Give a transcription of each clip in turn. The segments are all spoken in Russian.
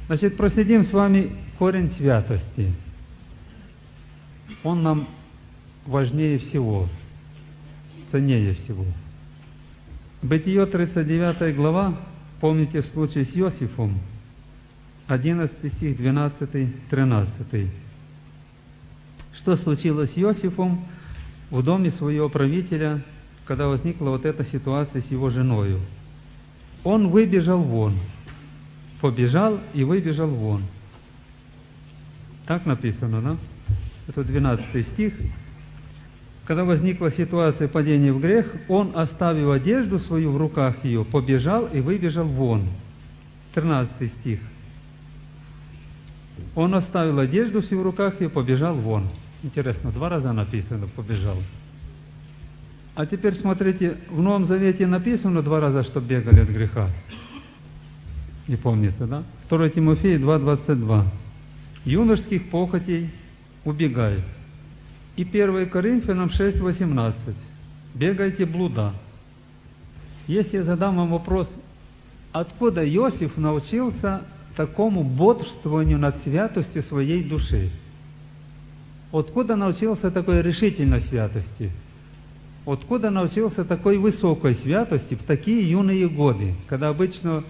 Значит, проследим с вами корень святости. Он нам важнее всего, ценнее всего. Бытие 39 глава, помните случай с Иосифом, 11 стих, 12, 13. Что случилось с Иосифом в доме своего правителя, когда возникла вот эта ситуация с его женою? Он выбежал вон, побежал и выбежал вон. Так написано, да? Это 12 стих. Когда возникла ситуация падения в грех, он, оставив одежду свою в руках ее, побежал и выбежал вон. 13 стих. Он оставил одежду свою в руках и побежал вон. Интересно, 2 раза написано «побежал». А теперь смотрите, в Новом Завете написано 2 раза, что бегали от греха. Не помнится, да? 2 Тимофея 2:22. Юношеских похотей убегай. И 1 Коринфянам 6:18. Бегайте блуда. Если я задам вам вопрос, откуда Иосиф научился такому бодрствованию над святостью своей души? Откуда научился такой решительной святости? Откуда научился такой высокой святости в такие юные годы, когда обычно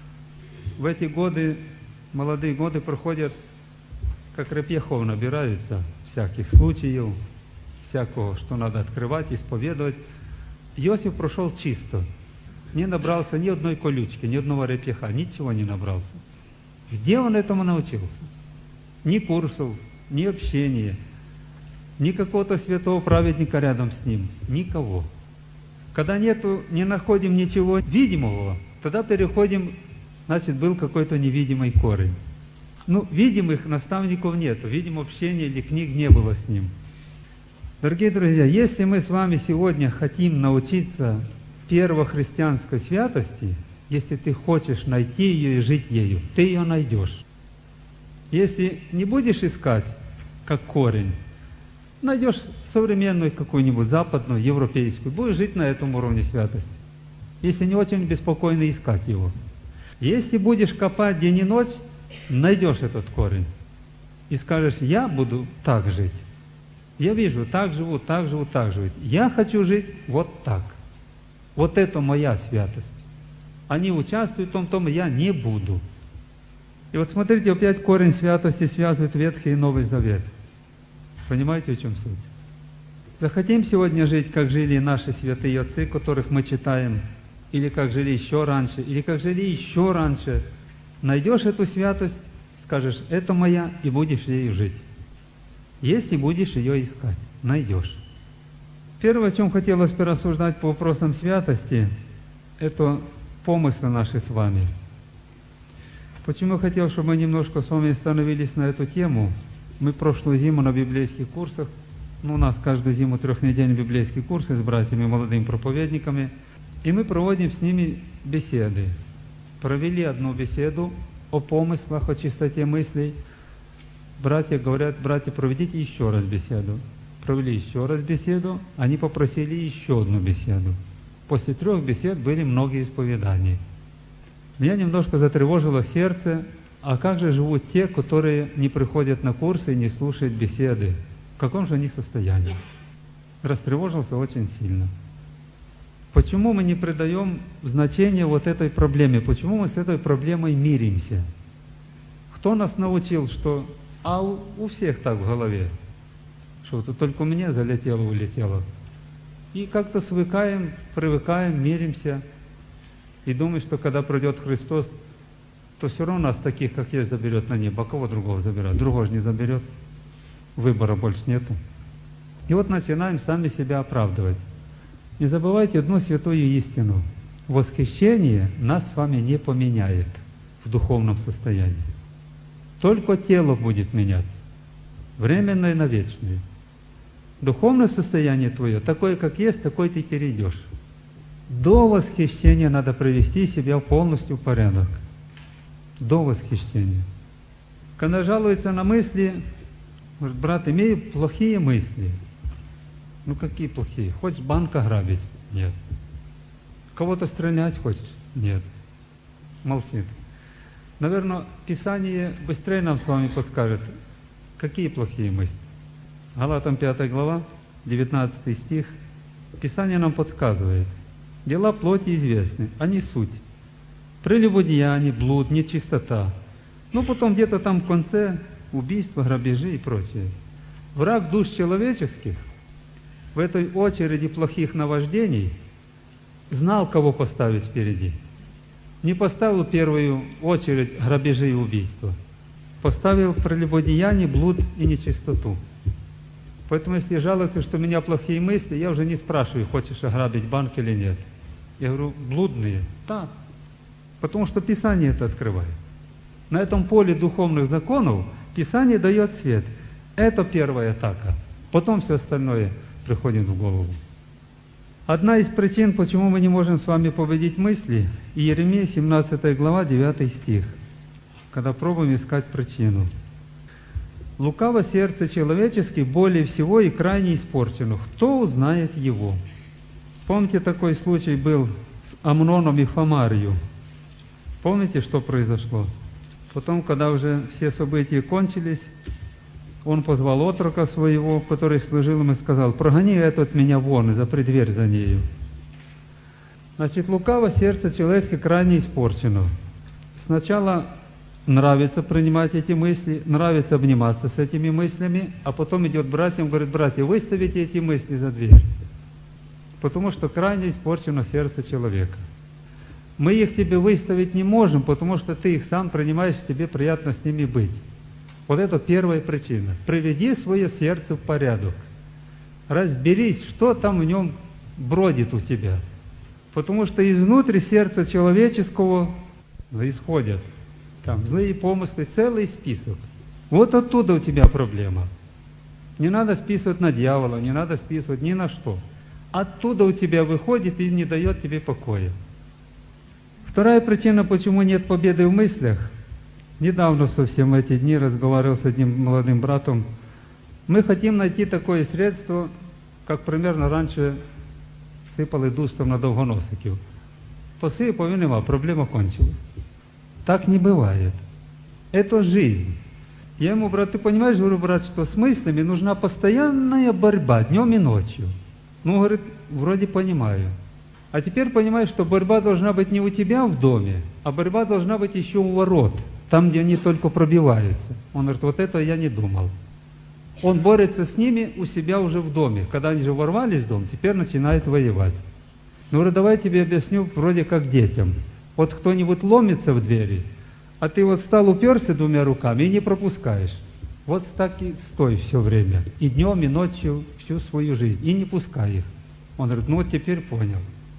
в эти годы, молодые годы проходят, как репьяхов набираются, всяких случаев, всякого, что надо открывать, исповедовать. Иосиф прошел чисто, не набрался ни одной колючки, ни одного репьяха, ничего не набрался. Где он этому научился? Ни курсов, ни общения, ни какого-то святого праведника рядом с ним, никого. Когда не находим ничего видимого, тогда переходим, значит, был какой-то невидимый корень. Видимых наставников нету, видимо, общения или книг не было с ним. Дорогие друзья, если мы с вами сегодня хотим научиться первохристианской святости, если ты хочешь найти ее и жить ею, ты ее найдешь. Если не будешь искать как корень, найдешь современную какую-нибудь западную, европейскую, будешь жить на этом уровне святости. Если не очень беспокойно искать его. Если будешь копать день и ночь, найдешь этот корень и скажешь: я буду так жить. Я вижу, так живут, так живут, так живут. Я хочу жить вот так. Вот это моя святость. Они участвуют в том, я не буду. И вот смотрите, опять корень святости связывает Ветхий и Новый Завет. Понимаете, в чем суть? Захотим сегодня жить, как жили наши святые отцы, которых мы читаем, или как жили еще раньше, или как жили еще раньше. Найдешь эту святость, скажешь: это моя, и будешь ею жить. Если будешь ее искать, найдешь. Первое, о чем хотелось бы рассуждать по вопросам святости, это помыслы наши с вами. Почему я хотел, чтобы мы немножко с вами остановились на эту тему? Мы прошлую зиму на библейских курсах, у нас каждую зиму 3-недельные библейские курсы с братьями, молодыми проповедниками, и мы проводим с ними беседы. Провели одну беседу о помыслах, о чистоте мыслей. Братья говорят: братья, проведите еще раз беседу. Провели еще раз беседу, они попросили еще одну беседу. После 3 бесед были многие исповедания. Меня немножко затревожило сердце: а как же живут те, которые не приходят на курсы и не слушают беседы? В каком же они состоянии? Растревожился очень сильно. Почему мы не придаем значения вот этой проблеме? Почему мы с этой проблемой миримся? Кто нас научил, что у всех так в голове, что это только у меня залетело, улетело? И как-то свыкаем, привыкаем, миримся и думаем, что когда придет Христос, то все равно нас таких, как есть, заберет на небо. А кого другого заберет? Другого же не заберет. Выбора больше нету. И вот начинаем сами себя оправдывать. Не забывайте одну святую истину. Восхищение нас с вами не поменяет в духовном состоянии. Только тело будет меняться. Временное на вечное. Духовное состояние твое, такое, как есть, такое ты перейдешь. До восхищения надо привести себя полностью в порядок. До восхищения. Когда жалуется на мысли, говорит: брат, имею плохие мысли. Какие плохие? Хочешь банк ограбить? Нет. Кого-то стрелять хочешь? Нет. Молчит. Наверное, Писание быстрее нам с вами подскажет, какие плохие мысли. Галатам 5 глава, 19 стих. Писание нам подсказывает. Дела плоти известны, они суть. Прелюбодеяние, блуд, нечистота. Ну, потом где-то там в конце убийства, грабежи и прочее. Враг душ человеческих в этой очереди плохих наваждений знал, кого поставить впереди. Не поставил в первую очередь грабежи и убийства. Поставил прелюбодеяние, блуд и нечистоту. Поэтому, если жалуются, что у меня плохие мысли, я уже не спрашиваю, хочешь ограбить банк или нет. Я говорю, блудные? Да. Потому что Писание это открывает. На этом поле духовных законов Писание дает свет. Это первая атака. Потом все остальное приходит в голову. Одна из причин, почему мы не можем с вами победить мысли, Иеремия 17 глава, 9 стих, когда пробуем искать причину. «Лукаво сердце человеческое более всего и крайне испорчено. Кто узнает его?» Помните, такой случай был с Амноном и Фамарью? Помните, что произошло? Потом, когда уже все события кончились, он позвал отрока своего, который служил ему, и сказал: «Прогони эту от меня вон и запри дверь за нею». Значит, лукаво сердце человеческое крайне испорчено. Сначала нравится принимать эти мысли, нравится обниматься с этими мыслями, а потом идет к братьям, говорит: «Братья, выставите эти мысли за дверь». Потому что крайне испорчено сердце человека. Мы их тебе выставить не можем, потому что ты их сам принимаешь, тебе приятно с ними быть. Вот это первая причина. Приведи свое сердце в порядок. Разберись, что там в нем бродит у тебя. Потому что изнутри сердца человеческого исходят там злые помыслы, целый список. Вот оттуда у тебя проблема. Не надо списывать на дьявола, не надо списывать ни на что. Оттуда у тебя выходит и не дает тебе покоя. Вторая причина, почему нет победы в мыслях. Недавно совсем в эти дни разговаривал с одним молодым братом. Мы хотим найти такое средство, как примерно раньше сипали дустом на довгоносиків. Посипав і нема, проблема кончилась. Так не бывает. Это жизнь. Я ему: брат, ты понимаешь, говорю, брат, что с мыслями нужна постоянная борьба днем и ночью. Ну, говорит, вроде понимаю. А теперь понимаю, что борьба должна быть не у тебя в доме, а борьба должна быть еще у ворот, там, где они только пробиваются. Он говорит: вот это я не думал. Он борется с ними у себя уже в доме. Когда они же ворвались в дом, теперь начинает воевать. Ну, говорю, давай я тебе объясню вроде как детям. Вот кто-нибудь ломится в двери, а ты вот встал, уперся двумя руками и не пропускаешь. Вот так и стой все время. И днем, и ночью, всю свою жизнь. И не пускай их. Он говорит: ну вот теперь понял.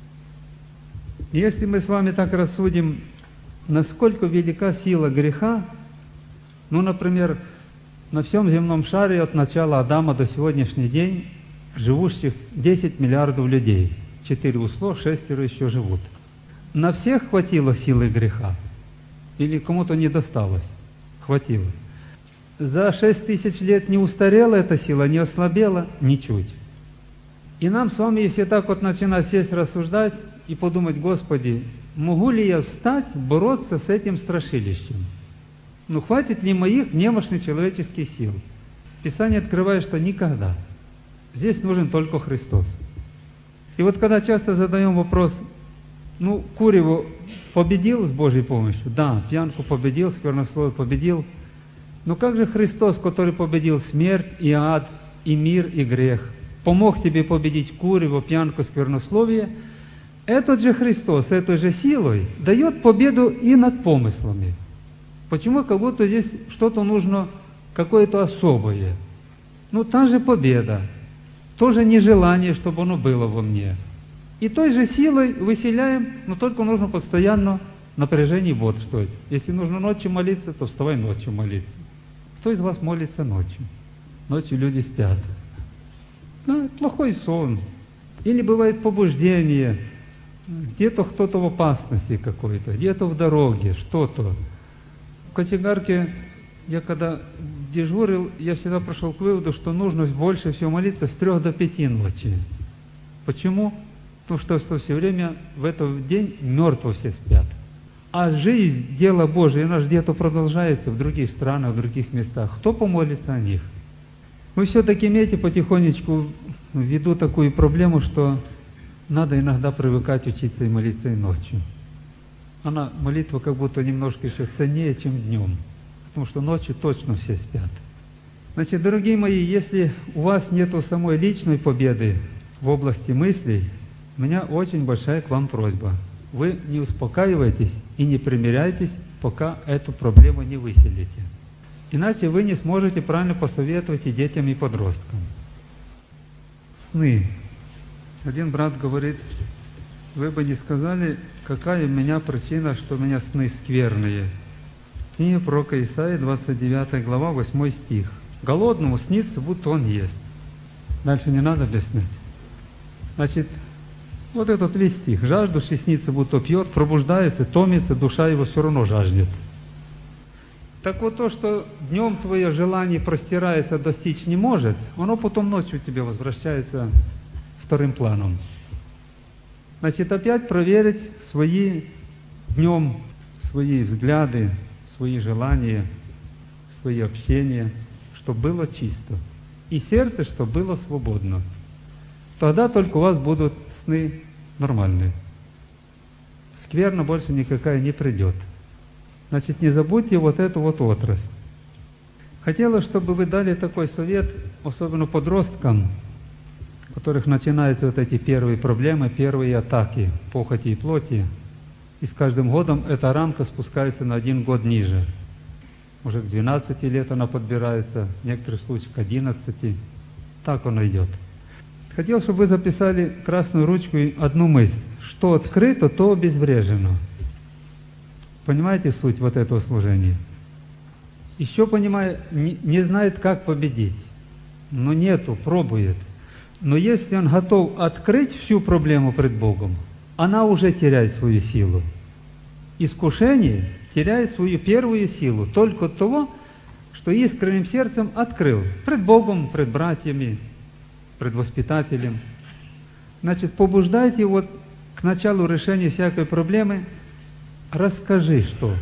Если мы с вами так рассудим, насколько велика сила греха, ну, например, на всем земном шаре от начала Адама до сегодняшний день живущих 10 миллиардов людей. 4 ушло, 6 еще живут. На всех хватило силы греха? Или кому-то не досталось? Хватило. За 6 тысяч лет не устарела эта сила, не ослабела? Ничуть. И нам с вами, если так вот начинать сесть, рассуждать и подумать: Господи, могу ли я встать, бороться с этим страшилищем? Ну, хватит ли моих немощных человеческих сил? Писание открывает, что никогда. Здесь нужен только Христос. И вот когда часто задаем вопрос: ну, куреву победил с Божьей помощью? Да, пьянку победил, сквернословие победил. Но как же Христос, который победил смерть и ад, и мир, и грех, помог тебе победить куреву, пьянку, сквернословие? Этот же Христос, этой же силой дает победу и над помыслами. Почему как будто здесь что-то нужно, какое-то особое? Ну, та же победа, тоже нежелание, чтобы оно было во мне. И той же силой выселяем, но только нужно постоянно напряжение бодрствовать. Если нужно ночью молиться, то вставай ночью молиться. Кто из вас молится ночью? Ночью люди спят. Ну, плохой сон. Или бывает побуждение, где-то кто-то в опасности какой-то, где-то в дороге, что-то. В кочегарке я когда дежурил, я всегда пришел к выводу, что нужно больше всего молиться с 3 до 5 ночи. Почему? Потому что все время в этот день мертво все спят. А жизнь, дело Божие, оно же где-то продолжается в других странах, в других местах. Кто помолится о них? Вы все-таки имеете потихонечку в виду такую проблему, что надо иногда привыкать учиться и молиться и ночью. Молитва как будто немножко еще ценнее, чем днем, потому что ночью точно все спят. Значит, дорогие мои, если у вас нету самой личной победы в области мыслей, у меня очень большая к вам просьба. Вы не успокаивайтесь и не примиряйтесь, пока эту проблему не выселите. Иначе вы не сможете правильно посоветовать и детям, и подросткам. Сны. Один брат говорит: вы бы не сказали, какая у меня причина, что у меня сны скверные. Книга пророка Исаии, 29 глава, 8 стих. Голодному снится, будто он ест. Дальше не надо объяснять. Значит, вот этот весь стих. Жаждущий снится, будто пьет, пробуждается, томится, душа его все равно жаждет. Так вот то, что днем твое желание простирается, достичь не может, оно потом ночью тебе возвращается вторым планом. Значит, опять проверить свои днем, свои взгляды, свои желания, свои общения, чтобы было чисто. И сердце, чтобы было свободно. Тогда только у вас будут сны нормальные. Скверна больше никакая не придет. Значит, не забудьте вот эту вот отрасль. Хотела, чтобы вы дали такой совет, особенно подросткам, у которых начинаются вот эти первые проблемы, первые атаки похоти и плоти. И с каждым годом эта рамка спускается на 1 год ниже. Уже к 12 лет она подбирается, в некоторых случаях к 11. Так оно идет. Хотел, чтобы вы записали красную ручку и одну мысль. Что открыто, то обезврежено. Понимаете суть вот этого служения? Еще, понимаю, не знает, как победить. Но нету, пробует. Но если он готов открыть всю проблему пред Богом, она уже теряет свою силу. Искушение теряет свою первую силу только от того, что искренним сердцем открыл пред Богом, пред братьями, пред воспитателем. Значит, побуждайте вот к началу решения всякой проблемы. Расскажи, что.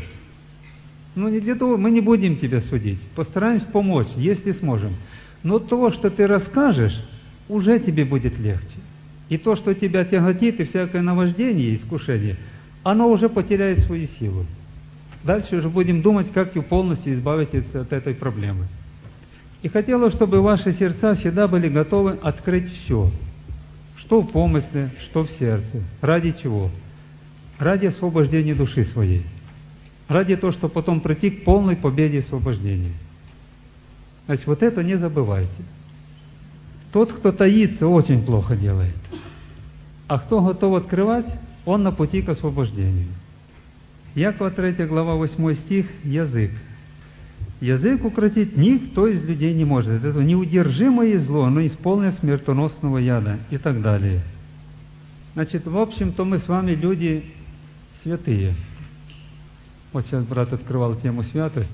Не для того, мы не будем тебя судить. Постараемся помочь, если сможем. Но то, что ты расскажешь, уже тебе будет легче. И то, что тебя тяготит, и всякое наваждение, искушение, оно уже потеряет свою силу. Дальше уже будем думать, как полностью избавиться от этой проблемы. И хотела, чтобы ваши сердца всегда были готовы открыть все. Что в помысле, что в сердце. Ради чего? Ради освобождения души своей. Ради того, чтобы потом прийти к полной победе и освобождению. Значит, вот это не забывайте. Тот, кто таится, очень плохо делает. А кто готов открывать, он на пути к освобождению. Якова 3 глава 8 стих, язык. Язык укротить никто из людей не может. Это неудержимое зло, оно исполнено смертоносного яда и так далее. Значит, в общем-то, мы с вами люди святые. Вот сейчас брат открывал тему святость.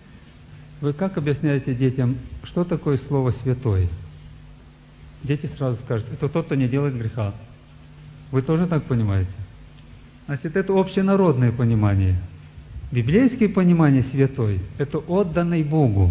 Вы как объясняете детям, что такое слово «святой»? Дети сразу скажут: это тот, кто не делает греха. Вы тоже так понимаете? Значит, это общенародное понимание. Библейское понимание святой – это отданный Богу.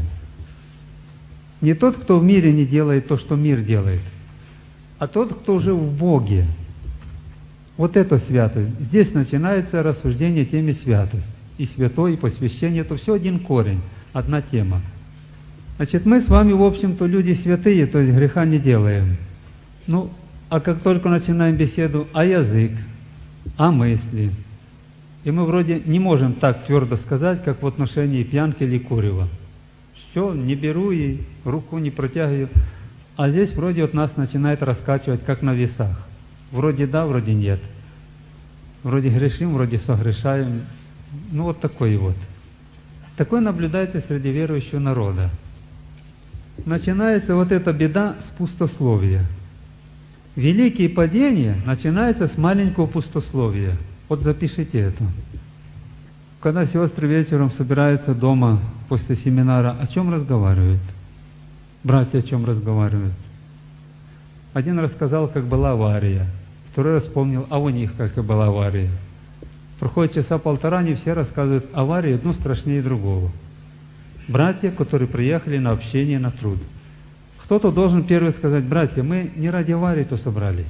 Не тот, кто в мире не делает то, что мир делает, а тот, кто уже в Боге. Вот это святость. Здесь начинается рассуждение теме святость. И святой, и посвящение – это все один корень, одна тема. Значит, мы с вами, в общем-то, люди святые, то есть греха не делаем. А как только начинаем беседу о язык, о мысли, и мы вроде не можем так твердо сказать, как в отношении пьянки или курева. Все, не беру и руку не протягиваю. А здесь вроде от нас начинает раскачивать, как на весах. Вроде да, вроде нет. Вроде грешим, вроде согрешаем. Вот такой вот. Такое наблюдается среди верующего народа. Начинается вот эта беда с пустословия. Великие падения начинаются с маленького пустословия. Вот запишите это. Когда сестры вечером собираются дома после семинара, о чем разговаривают? Братья о чем разговаривают? Один рассказал, как была авария. Второй раз вспомнил, а у них как и была авария. Проходит часа полтора, они все рассказывают аварии, одну страшнее другого. Братья, которые приехали на общение, на труд. Кто-то должен первый сказать: братья, мы не ради аварии-то собрались.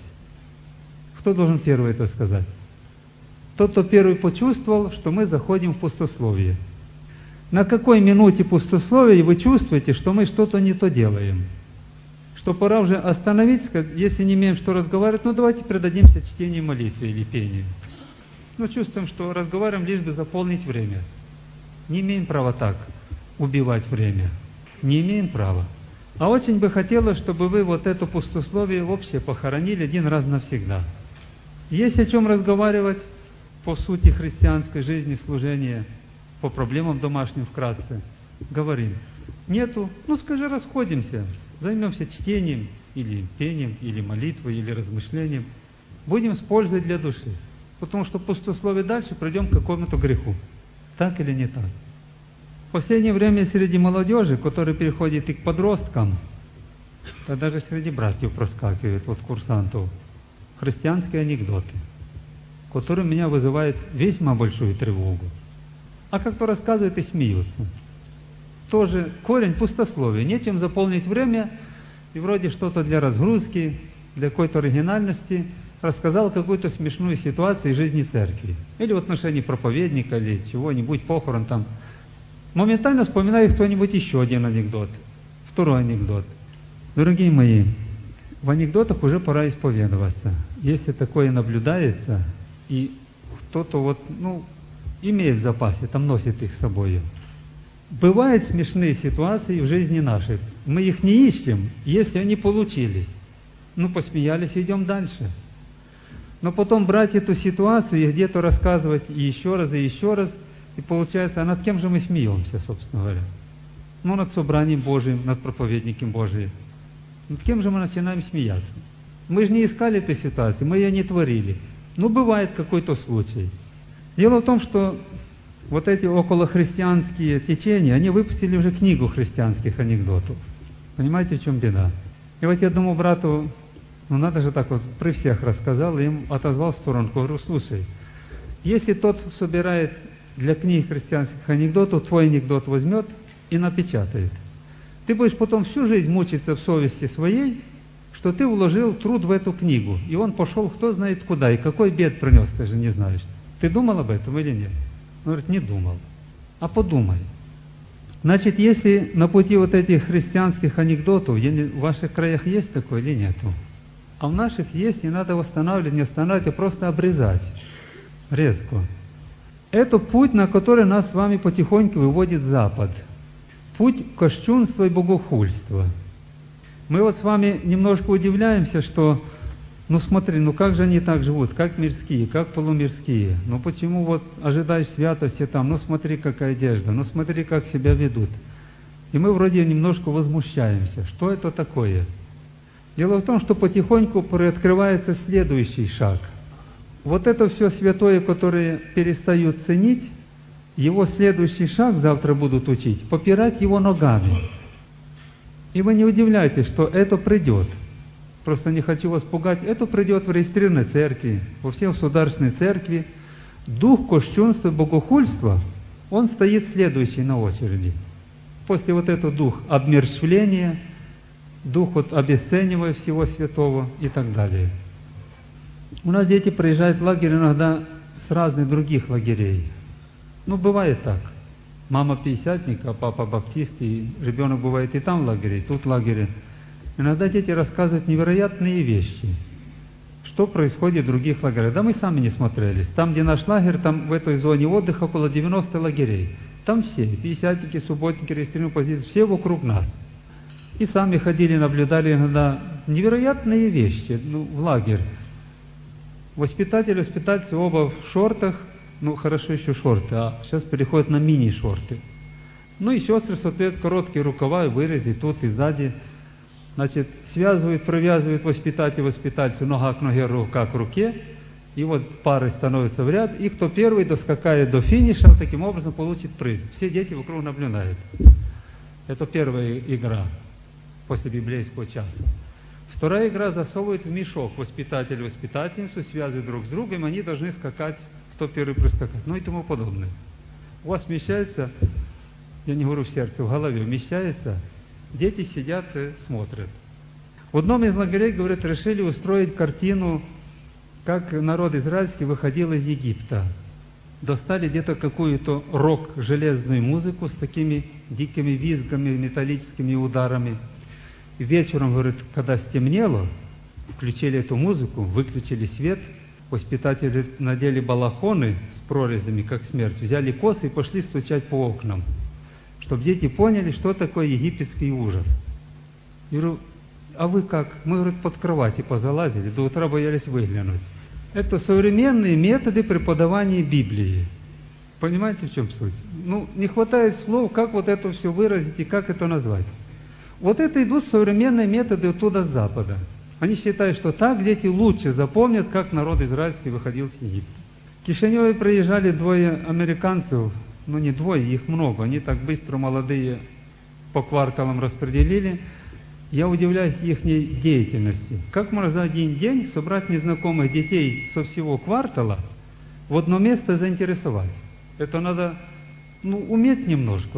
Кто должен первый это сказать? Тот, кто первый почувствовал, что мы заходим в пустословие. На какой минуте пустословия вы чувствуете, что мы что-то не то делаем? Что пора уже остановить, сказать, если не имеем что разговаривать, ну давайте предадимся чтению, молитве или пению. Ну чувствуем, что разговариваем лишь бы заполнить время. Не имеем права так убивать время. Не имеем права. А очень бы хотелось, чтобы вы вот это пустословие вообще похоронили один раз навсегда. Есть о чем разговаривать по сути христианской жизни, служения, по проблемам домашним вкратце. Говорим. Нету, ну скажи, расходимся, займемся чтением, или пением, или молитвой, или размышлением. Будем использовать для души. Потому что пустословие дальше придем к какому-то греху. Так или не так? В последнее время среди молодежи, которая переходит и к подросткам, да даже среди братьев проскакивает, вот курсантов, христианские анекдоты, которые меня вызывают весьма большую тревогу. А как-то рассказывают и смеются. Тоже корень пустословия. Нечем заполнить время, и вроде что-то для разгрузки, для какой-то оригинальности рассказал какую-то смешную ситуацию из жизни церкви. Или в отношении проповедника, или чего-нибудь, похорон там. Моментально вспоминает кто-нибудь еще один анекдот, второй анекдот. Дорогие мои, в анекдотах уже пора исповедоваться. Если такое наблюдается, и кто-то вот, имеет в запасе, там носит их с собой. Бывают смешные ситуации в жизни нашей. Мы их не ищем, если они получились. Посмеялись, идем дальше. Но потом брать эту ситуацию и где-то рассказывать и еще раз, и получается, а над кем же мы смеемся, собственно говоря? Над собранием Божиим, над проповедником Божиим. Над кем же мы начинаем смеяться? Мы же не искали этой ситуации, мы ее не творили. Бывает какой-то случай. Дело в том, что вот эти околохристианские течения, они выпустили уже книгу христианских анекдотов. Понимаете, в чем беда? И вот я думаю, брату, надо же так вот при всех рассказал, и им отозвал в сторону, говорю, слушай, если тот собирает для книг христианских анекдотов, твой анекдот возьмет и напечатает. Ты будешь потом всю жизнь мучиться в совести своей, что ты вложил труд в эту книгу, и он пошел кто знает куда, и какой бед принес, ты же не знаешь. Ты думал об этом или нет? Он говорит, не думал. А подумай. Значит, если на пути вот этих христианских анекдотов, в ваших краях есть такое или нету? А в наших есть, не надо восстанавливать, не останавливать, а просто обрезать резко. Это путь, на который нас с вами потихоньку выводит Запад. Путь кощунства и богохульства. Мы вот с вами немножко удивляемся, что, смотри, как же они так живут, как мирские, как полумирские. Почему вот ожидаешь святости там, смотри, какая одежда, смотри, как себя ведут. И мы вроде немножко возмущаемся. Что это такое? Дело в том, что потихоньку приоткрывается следующий шаг. Вот это все святое, которое перестают ценить, его следующий шаг завтра будут учить, попирать его ногами. И вы не удивляйтесь, что это придет. Просто не хочу вас пугать. Это придет в регистрированной церкви, во всей государственной церкви. Дух кощунства и богохульства, он стоит следующий на очереди. После вот этого дух обмерщвления, дух обесценивания всего святого и так далее. У нас дети приезжают в лагерь иногда с разных других лагерей. Бывает так. Мама пятидесятник, а папа баптист, и ребенок бывает и там в лагере, и тут в лагере. Иногда дети рассказывают невероятные вещи. Что происходит в других лагерях? Да мы сами не смотрелись. Там, где наш лагерь, там в этой зоне отдыха около 90 лагерей. Там все, пятидесятники, субботники, регистрируемые позиции, все вокруг нас. И сами ходили, наблюдали иногда невероятные вещи в лагерь. Воспитатели оба в шортах, хорошо еще шорты, а сейчас переходят на мини-шорты. И сестры, соответственно, короткие рукава и вырези тут и сзади. Значит, привязывают воспитательцу нога к ноге, рука к руке, и вот пары становятся в ряд, и кто первый доскакает до финиша, таким образом получит приз. Все дети вокруг наблюдают. Это первая игра после библейского часа. Вторая игра засовывает в мешок воспитатель воспитательницу, связывают друг с другом, они должны скакать кто первый прискакает, ну и тому подобное. У вас вмещается, я не говорю в сердце, в голове вмещается, дети сидят и смотрят. В одном из лагерей, говорят, решили устроить картину, как народ израильский выходил из Египта. Достали где-то какую-то рок-железную музыку с такими дикими визгами, металлическими ударами. И вечером, говорит, когда стемнело, включили эту музыку, выключили свет, воспитатели надели балахоны с прорезями, как смерть, взяли косы и пошли стучать по окнам, чтобы дети поняли, что такое египетский ужас. Я говорю, а вы как? Мы, говорит, под кровати позалазили, до утра боялись выглянуть. Это современные методы преподавания Библии. Понимаете, в чем суть? Ну, не хватает слов, как вот это все выразить и как это назвать. Вот это идут современные методы оттуда с Запада. Они считают, что так дети лучше запомнят, как народ израильский выходил с Египта. В Кишиневе приезжали двое американцев, ну не двое, их много, они так быстро молодые по кварталам распределили. Я удивляюсь их деятельности. Как можно за один день собрать незнакомых детей со всего квартала в одно место заинтересовать? Это надо, уметь немножко.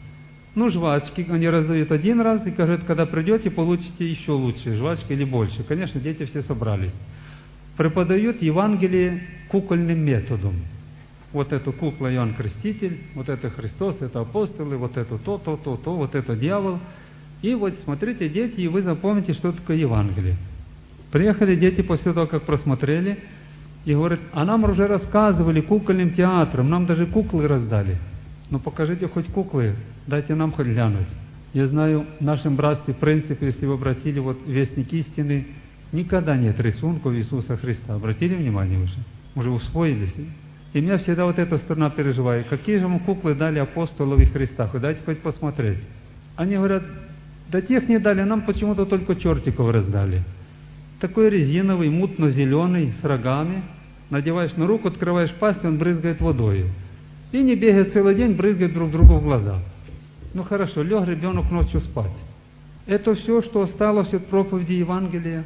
Жвачки они раздают один раз и говорят, когда придете, получите еще лучше, жвачки или больше. Конечно, дети все собрались. Преподают Евангелие кукольным методом. Вот эта кукла Иоанн Креститель, вот это Христос, это апостолы, вот это то, вот это дьявол. И вот смотрите, дети, и вы запомните, что такое Евангелие. Приехали дети после того, как просмотрели, и говорят, а нам уже рассказывали кукольным театром, нам даже куклы раздали. Ну покажите хоть куклы, дайте нам хоть глянуть. Я знаю, в нашем братстве принцип, если вы обратили, вот Вестник истины, никогда нет рисунков Иисуса Христа. Обратили внимание уже усвоились. И меня всегда вот эта сторона переживает. Какие же ему куклы дали апостолов и Христа? Дайте хоть посмотреть. Они говорят, да тех не дали, нам почему-то только чертиков раздали. Такой резиновый, мутно-зеленый, с рогами. Надеваешь на руку, открываешь пасть, он брызгает водой. И не бегает целый день, брызгает друг другу в глаза. Ну хорошо, лег ребенок ночью спать. Это все, что осталось от проповеди Евангелия.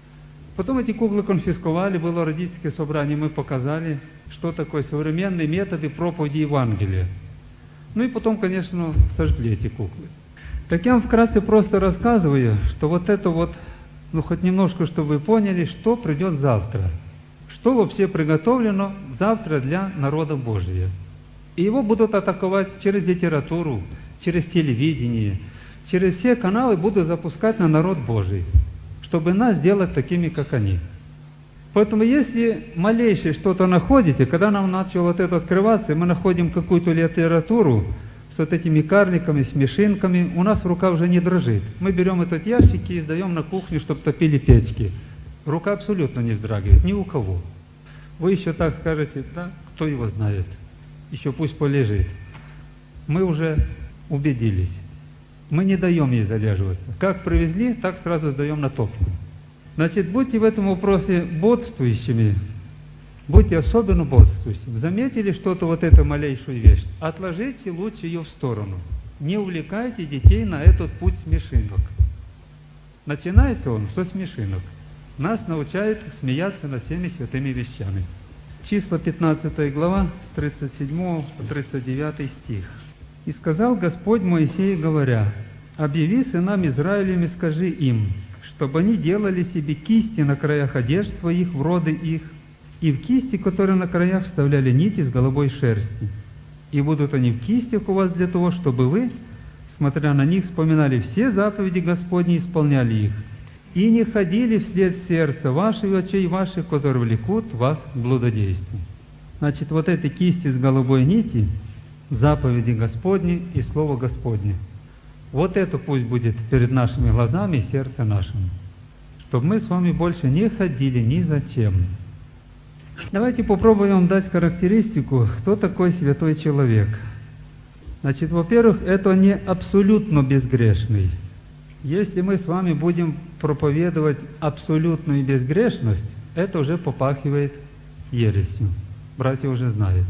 Потом эти куклы конфисковали, было родительское собрание, мы показали, что такое современные методы проповеди Евангелия. Ну и потом, конечно, сожгли эти куклы. Так я вам вкратце просто рассказываю, что вот это вот, хоть немножко, чтобы вы поняли, что придет завтра. Что вообще приготовлено завтра для народа Божия. И его будут атаковать через литературу, через телевидение, через все каналы будут запускать на народ Божий, чтобы нас сделать такими, как они. Поэтому если малейшее что-то находите, когда нам начало вот это открываться, и мы находим какую-то литературу с вот этими карликами, смешинками, у нас рука уже не дрожит. Мы берем этот ящик и сдаем на кухню, чтобы топили печки. Рука абсолютно не вздрагивает, ни у кого. Вы еще так скажете, да, кто его знает, еще пусть полежит. Мы уже убедились. Мы не даем ей залеживаться. Как привезли, так сразу сдаем на топку. Значит, будьте в этом вопросе бодствующими, будьте особенно бодствующими. Заметили что-то, вот эту малейшую вещь, отложите лучше ее в сторону. Не увлекайте детей на этот путь смешинок. Начинается он со смешинок. Нас научают смеяться над всеми святыми вещами. Числа 15 глава, с 37 по 39 стих. «И сказал Господь Моисею, говоря, объяви сынам Израилевым и скажи им, чтобы они делали себе кисти на краях одежд своих в роды их, и в кисти, которые на краях, вставляли нити с голубой шерсти. И будут они в кистях у вас для того, чтобы вы, смотря на них, вспоминали все заповеди Господни и исполняли их, и не ходили вслед сердца вашего и очей ваших, которые влекут вас к блудодейству». Значит, вот эти кисти с голубой нити, заповеди Господни и Слово Господне. Вот это пусть будет перед нашими глазами и сердце нашим, чтобы мы с вами больше не ходили ни за чем. Давайте попробуем дать характеристику, кто такой святой человек. Значит, во-первых, это не абсолютно безгрешный. Если мы с вами будем проповедовать абсолютную безгрешность, это уже попахивает ересью. Братья уже знают.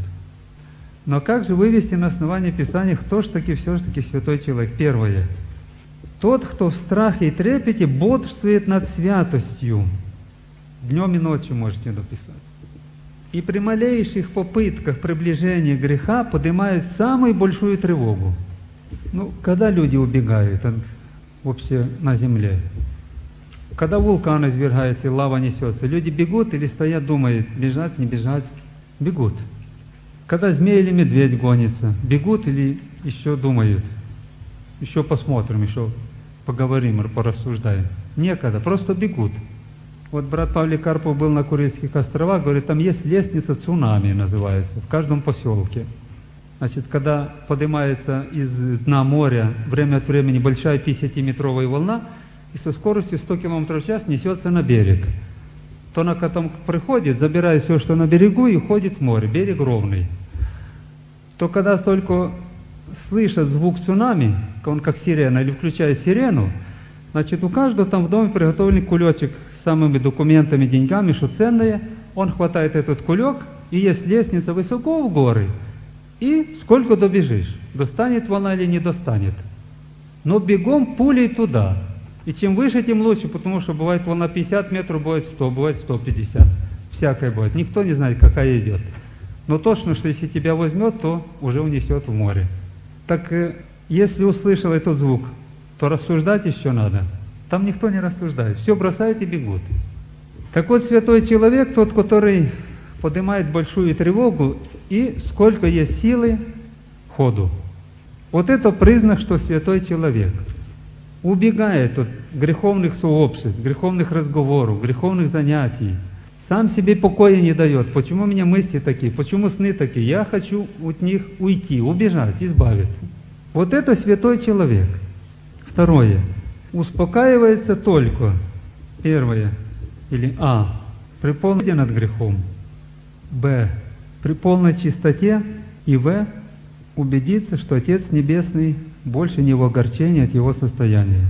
Но как же вывести на основании Писания, кто же таки все-таки святой человек? Первое. Тот, кто в страхе и трепете бодрствует над святостью. Днем и ночью можете написать. И при малейших попытках приближения греха поднимают самую большую тревогу. Когда люди убегают вообще на земле, когда вулкан извергается и лава несется, люди бегут или стоят, думают, бежать, не бежать, бегут. Когда змей или медведь гонится, бегут или еще думают, еще посмотрим, еще поговорим, порассуждаем. Некогда, просто бегут. Вот брат Павел Карпов был на Курильских островах, говорит, там есть лестница цунами, называется, в каждом поселке. Значит, когда поднимается из дна моря время от времени большая 50-метровая волна, и со скоростью 100 км в час несется на берег. То она потом приходит, забирает все, что на берегу, и уходит в море, берег ровный. То когда только слышат звук цунами, он как сирена, или включает сирену, значит, у каждого там в доме приготовлен кулечек с самыми документами, деньгами, что ценное. Он хватает этот кулек, и есть лестница высоко в горы. И сколько добежишь, достанет волна или не достанет. Но бегом пулей туда. И чем выше, тем лучше, потому что бывает волна 50 метров, бывает 100, бывает 150. Всякое бывает. Никто не знает, какая идет. Но точно, что если тебя возьмет, то уже унесет в море. Так если услышал этот звук, то рассуждать еще надо. Там никто не рассуждает. Все бросают и бегут. Так вот, святой человек, тот, который поднимает большую тревогу, и сколько есть силы, ходу. Вот это признак, что святой человек убегает от греховных сообществ, греховных разговоров, греховных занятий. Сам себе покоя не дает. Почему у меня мысли такие? Почему сны такие? Я хочу от них уйти, убежать, избавиться. Вот это святой человек. Второе. Успокаивается только. Первое. Или А. При полной над грехом. Б. При полной чистоте. И В. Убедиться, что Отец Небесный больше не в огорчении от его состояния.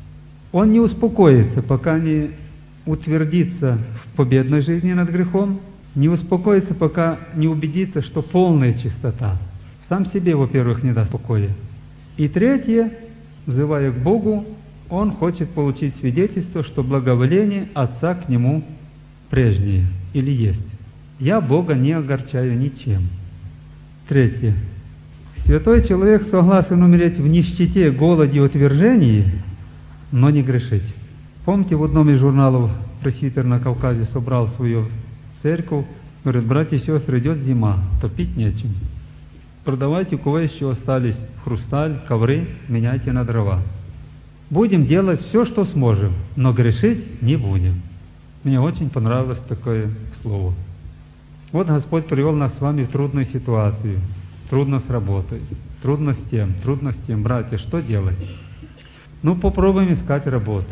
Он не успокоится, пока не утвердится в победной жизни над грехом, не успокоится, пока не убедится, что полная чистота. Сам себе, во-первых, не даст покоя. И третье, взывая к Богу, он хочет получить свидетельство, что благоволение Отца к нему прежнее или есть. Я Бога не огорчаю ничем. Третье. Святой человек согласен умереть в нищете, голоде и отвержении, но не грешить. Помните, в одном из журналов пресвитер на Кавказе собрал свою церковь, говорит, братья и сестры, идет зима, топить нечем. Продавайте, у кого еще остались хрусталь, ковры, меняйте на дрова. Будем делать все, что сможем, но грешить не будем. Мне очень понравилось такое слово. Вот Господь привел нас с вами в трудную ситуацию. Трудно с работой, трудно с тем. Братья, что делать? Попробуем искать работу.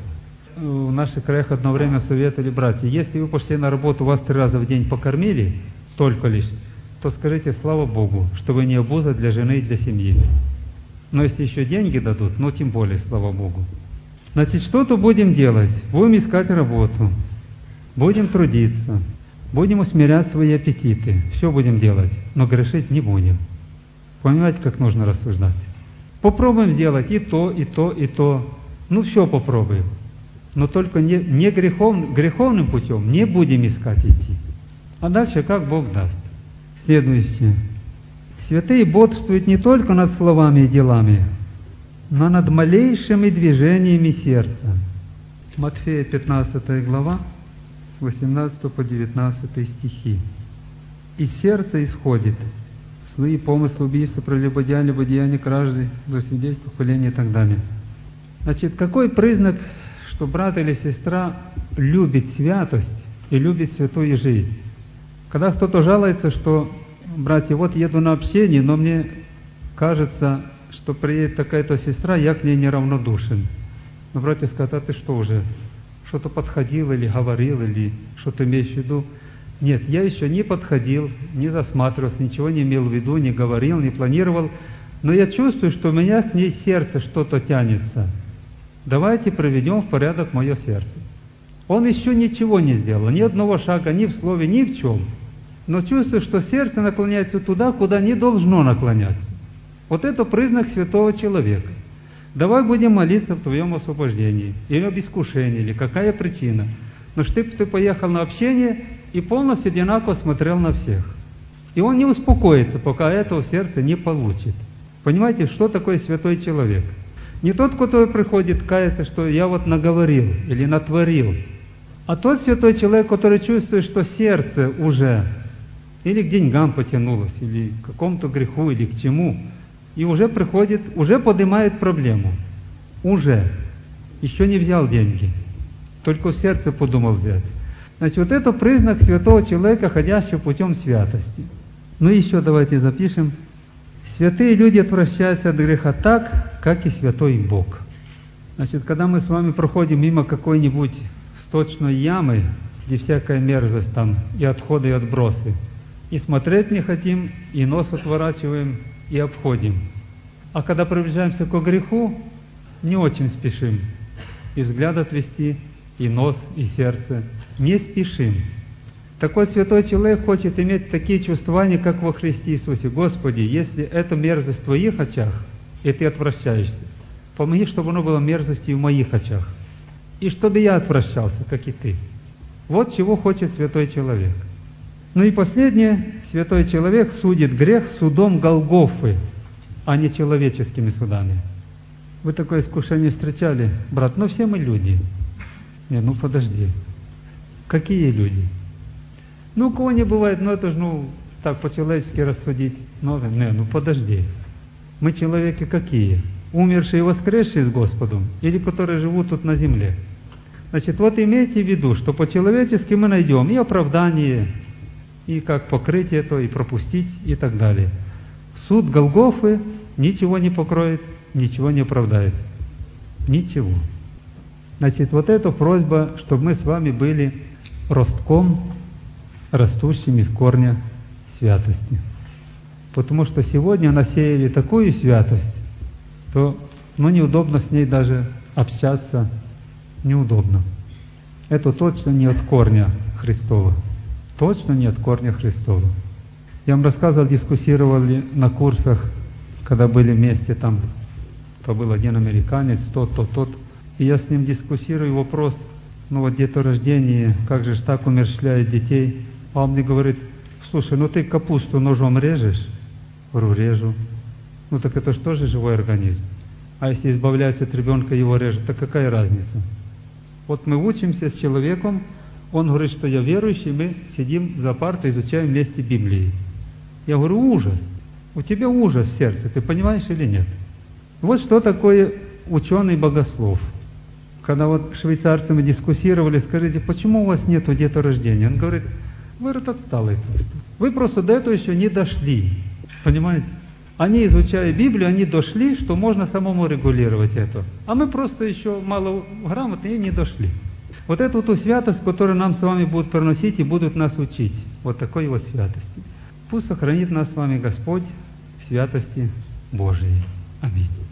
В наших краях одно время советовали, братья, если вы пошли на работу, вас 3 раза в день покормили, только лишь, то скажите слава Богу, что вы не обуза для жены и для семьи. Но если еще деньги дадут, тем более слава Богу. Значит, что-то будем делать, будем искать работу, будем трудиться, будем усмирять свои аппетиты, все будем делать, но грешить не будем. Понимаете, как нужно рассуждать? Попробуем сделать и то, и то, и то. Все попробуем. Но только не греховным путем не будем искать идти. А дальше как Бог даст. Следующее. Святые бодрствуют не только над словами и делами, но над малейшими движениями сердца. Матфея 15 глава, с 18 по 19 стихи. Из сердца исходит злые помыслы, убийства, прелюбодеяния, любодеяния, кражи, засвидетельства, хуления и так далее. Значит, какой признак, что брат или сестра любит святость и любит святую жизнь? Когда кто-то жалуется, что, братья, вот еду на общение, но мне кажется, что приедет такая-то сестра, я к ней неравнодушен. Но братья скажут, а ты что уже, что-то подходил или говорил, или что-то имеешь в виду? Нет, я еще не подходил, не засматривался, ничего не имел в виду, не говорил, не планировал, но я чувствую, что у меня к ней сердце что-то тянется. Давайте приведем в порядок мое сердце. Он еще ничего не сделал, ни одного шага, ни в слове, ни в чем. Но чувствую, что сердце наклоняется туда, куда не должно наклоняться. Вот это признак святого человека. Давай будем молиться в твоем освобождении, или об искушении, или какая причина. Но что ты поехал на общение, и полностью одинаково смотрел на всех. И он не успокоится, пока этого в сердце не получит. Понимаете, что такое святой человек? Не тот, который приходит каяться, что я вот наговорил или натворил, а тот святой человек, который чувствует, что сердце уже или к деньгам потянулось, или к какому-то греху, или к чему, и уже приходит, уже поднимает проблему. Уже. Еще не взял деньги, только в сердце подумал взять. Значит, вот это признак святого человека, ходящего путем святости. Ну и еще давайте запишем. Святые люди отвращаются от греха так, как и святой Бог. Значит, когда мы с вами проходим мимо какой-нибудь сточной ямы, где всякая мерзость там, и отходы, и отбросы, и смотреть не хотим, и нос отворачиваем, и обходим. А когда приближаемся к греху, не очень спешим. И взгляд отвести, и нос, и сердце. Не спешим. Так вот, святой человек хочет иметь такие чувствования, как во Христе Иисусе. Господи, если это мерзость в Твоих очах, и Ты отвращаешься, помоги, чтобы оно было мерзостью в моих очах. И чтобы я отвращался, как и Ты. Вот чего хочет святой человек. Ну и последнее, святой человек судит грех судом Голгофы, а не человеческими судами. Вы такое искушение встречали? Брат, ну все мы люди. Не, ну подожди. Какие люди? Ну, у кого не бывает, ну это же, так по-человечески рассудить. Ну подожди. Мы человеки какие? Умершие и воскресшие с Господом? Или которые живут тут на земле? Значит, вот имейте в виду, что по-человечески мы найдем и оправдание, и как покрыть это, и пропустить, и так далее. Суд Голгофы ничего не покроет, ничего не оправдает. Ничего. Значит, вот эта просьба, чтобы мы с вами были ростком, растущим из корня святости. Потому что сегодня насеяли такую святость, то неудобно с ней даже общаться, неудобно. Это точно не от корня Христова. Точно не от корня Христова. Я вам рассказывал, дискуссировали на курсах, когда были вместе там, то был один американец, тот. И я с ним дискуссирую вопрос, вот деторождение, как же так умерщвляют детей. А он мне говорит, слушай, ты капусту ножом режешь? Говорю, режу. Так это же тоже живой организм. А если избавляется от ребенка, его режут, так какая разница? Вот мы учимся с человеком, он говорит, что я верующий, мы сидим за партой, изучаем вместе Библии. Я говорю, ужас. У тебя ужас в сердце, ты понимаешь или нет? Вот что такое ученый-богослов. Когда вот швейцарцы мы дискуссировали, скажите, почему у вас нету деторождения? Он говорит, вы отсталый просто. Вы просто до этого еще не дошли. Понимаете? Они, изучая Библию, они дошли, что можно самому регулировать это. А мы просто еще мало грамотные и не дошли. Вот эту ту святость, которую нам с вами будут приносить и будут нас учить. Вот такой вот святости. Пусть сохранит нас с вами Господь в святости Божией. Аминь.